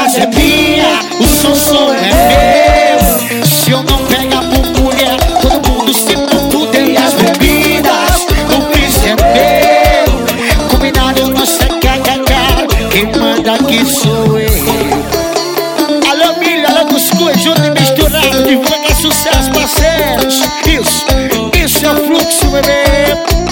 casa é minha, o som é meu. Se eu não pegar por mulher, todo mundo se fuder. E as bebidas, o piso é meu. Combinado não sei quem manda aqui sou eu. Alô milho, alô cuscuz, junto e misturado, divulga sucesso, parceiros. Isso é o fluxo, bebê.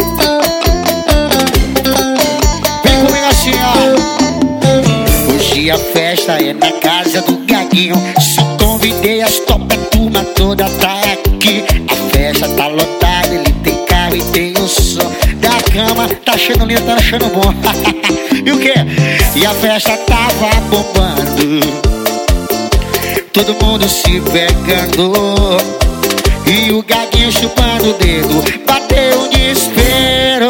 Vem comigo assim, ó. Hoje a festa é na casa do Gaguinho. Só convidei as top, a turma toda tá aqui. A festa tá lotada, ele tem carro e tem o som da cama. Tá achando lindo, tá achando bom. E o quê? E a festa tava bombando, todo mundo se pegando, e o Gaguinho chupando o dedo, bateu o desespero.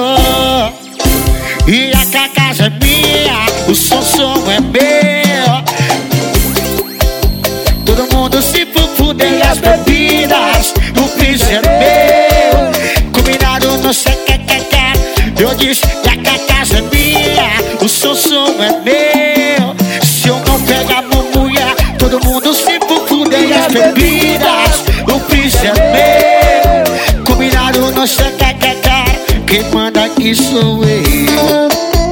E a casa é minha, o som é meu. Todo mundo se fuder e as bebidas, o piso é meu. Combinado não sei que. Eu disse que a casa é minha, o som é meu. Se eu não pegar mulher, todo mundo se fuder e as bebidas, o piso é meu. Combinado não sei que. Quem manda aqui sou eu.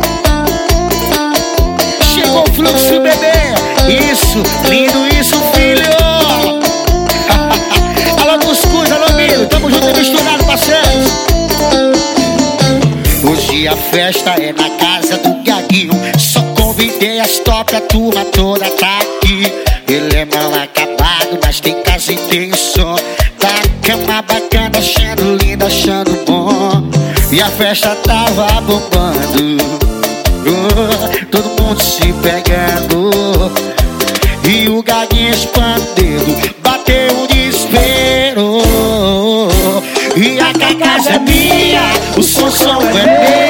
Chegou o fluxo, bebê. Isso, lindo isso, filho. Alô cuscuz, alô milho, tamo junto e misturado, parceiros. Hoje a festa é na casa do Gaguinho. Só convidei as top, a turma toda tá aqui. Ele é mal acabado, mas tem casa e tem o som da cama bacana, achando lindo, achando bom. E a festa tava bombando, todo mundo se pegando, e o Gaguinho expandendo, bateu o desespero. E a casa é minha, o som é meu.